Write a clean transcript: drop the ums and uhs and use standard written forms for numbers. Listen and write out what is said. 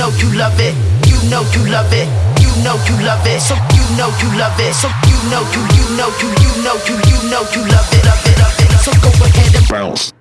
know you love it. You know you love it. You know you love it. So you know you love it. So you know you know you know you love it, love it, love it. So go ahead and bounce.